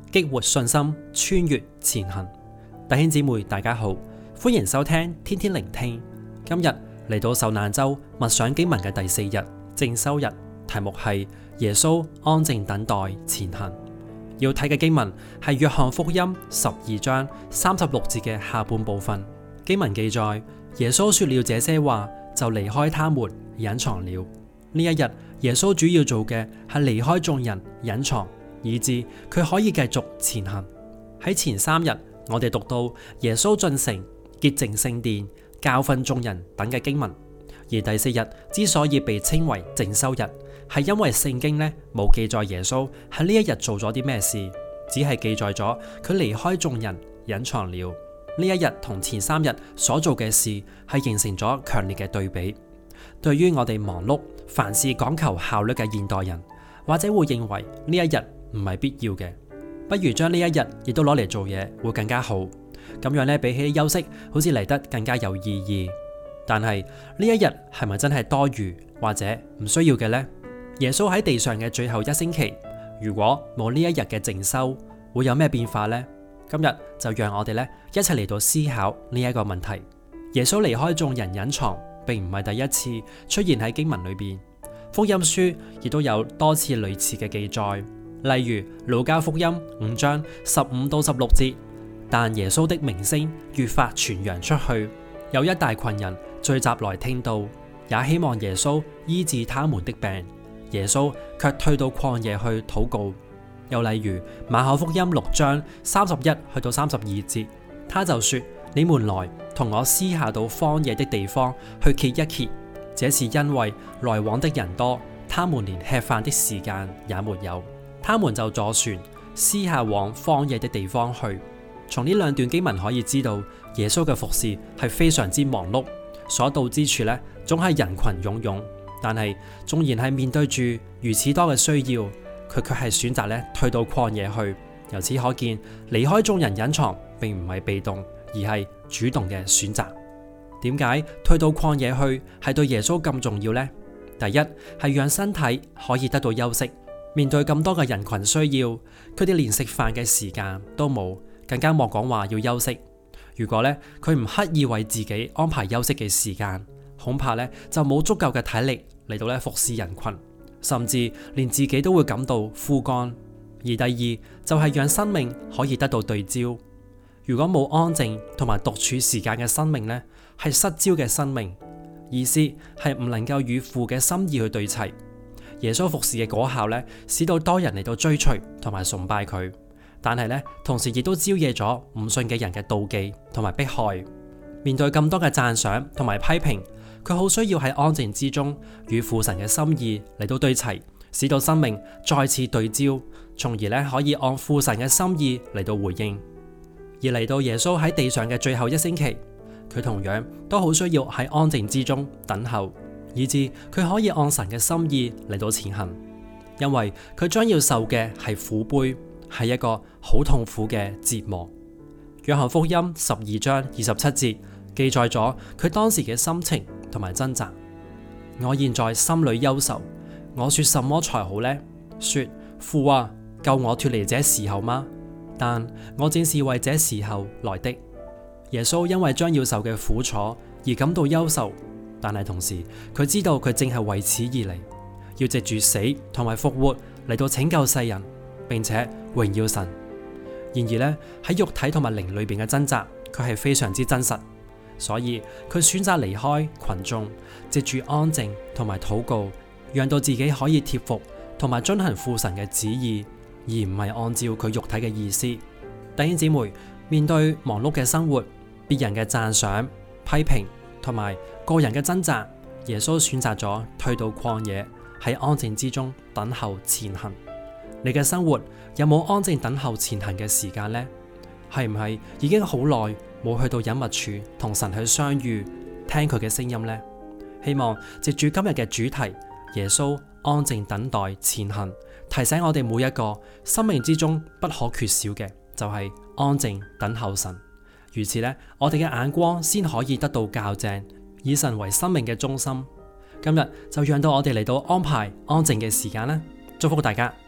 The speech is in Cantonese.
激活信心，穿越前行。弟兄姊妹大家好，歡迎收聽天天聆聽。今日嚟到受難週默想經文嘅第4日，靜修日，題目係耶穌安靜等待前行。要睇嘅經文係約翰福音12章36節嘅下半部分。經文記載，耶穌說了這些話，就離開他們，隱藏了。呢一日，耶穌主要做嘅係離開眾人，隱藏，以致佢可以繼續前行。喺前3日，我哋讀到耶穌進城、潔淨聖殿、教訓眾人等嘅經文。而第4日之所以被稱為靜修日，係因為聖經冇記載耶穌喺呢一日做咗啲咩事，只係記載咗佢離開眾人，隱藏了。呢一日同前3日所做嘅事係形成咗強烈嘅對比。對於我哋忙碌、凡事講求效率嘅現代人，或者會認為呢一日唔係必要嘅，不如將呢一日亦都攞嚟做嘢會更加好。咁樣比起休息，好似嚟得更加有意義。但係呢一日係咪真係多餘或者唔需要嘅呢？耶穌喺地上嘅最後1星期，如果冇呢一日嘅靜修，會有咩變化呢？今日就讓我哋一齊嚟到思考呢一個問題。耶穌離開眾人隱藏，並唔係第一次出現喺經文裏邊，福音書亦都有多次類似嘅記載。例如路加福音5章15到16節，但耶穌的名聲越發傳揚出去，有一大群人聚集來聽道，也希望耶穌醫治他們的病。耶穌卻退到曠野去禱告。又例如馬可福音6章31去到32節，他就說：你們來同我私下到荒野的地方去歇一歇，這是因為來往的人多，他們連吃飯的時間也沒有。他們就坐船私下往荒野的地方去。從呢2段經文可以知道，耶穌嘅服侍係非常之忙碌，所到之處總係人群湧湧。但係縱然係面對住如此多嘅需要，佢卻係選擇退到曠野去。由此可見，離開眾人隱藏並唔係被動，而係主動嘅選擇。點解退到曠野去係對耶穌咁重要呢？第一係讓身體可以得到休息。面對咁多嘅人群需要，佢哋連食飯嘅時間都冇，更加莫講話要休息。如果佢唔刻意為自己安排休息嘅時間，恐怕就冇足夠嘅體力嚟到服侍人群，甚至連自己都會感到枯乾。而第二就係讓生命可以得到對焦。如果冇安靜同埋獨處時間嘅生命係失焦嘅生命，意思係唔能夠與父嘅心意去對齊。耶穌服侍嘅果效使到多人嚟到追隨同埋崇拜佢，但係同時亦都招惹咗唔信嘅人嘅妒忌同埋迫害。面對咁多嘅讚賞同埋批評，佢好需要喺安靜之中與父神嘅心意嚟到對齊，使到生命再次對焦，從而可以按父神嘅心意嚟到回應。而嚟到耶穌喺地上嘅最後1星期，佢同樣都好需要喺安靜之中等候，以致佢可以按神嘅心意嚟到前行。因為佢將要受嘅係苦杯，係一個好痛苦嘅折磨。約翰福音12章27節記載咗佢當時嘅心情同埋掙扎。我現在心裏憂愁，我說什麼才好呢？說父啊，救我脫離這時候嗎？但我正是為這時候來的。耶穌因為將要受嘅苦楚而感到憂愁，但係同時佢知道佢正係為此而嚟，要藉住死同埋復活嚟到拯救世人，並且榮耀神。然而喺肉體同埋靈裏邊嘅掙扎，佢係非常之真實，所以佢選擇離開群眾，藉住安靜同埋禱告，讓到自己可以貼服同埋遵行父神嘅旨意，而唔係按照佢肉體嘅意思。弟兄姊妹，面對忙碌嘅生活、別人嘅讚賞、批評同埋個人嘅掙扎，耶穌選擇咗退到曠野，喺安靜之中等候前行。你嘅生活有冇安靜等候前行嘅時間呢？係唔係已經好耐冇去到隱密處同神去相遇，聽佢嘅聲音呢？希望藉住今日嘅主題，耶穌安靜等待前行，提醒我哋每一個生命之中不可缺少嘅就係安靜等候神。如此我哋嘅眼光先可以得到校正，以神為生命嘅中心。今日就讓到我哋嚟到安排安靜嘅時間啦，祝福大家。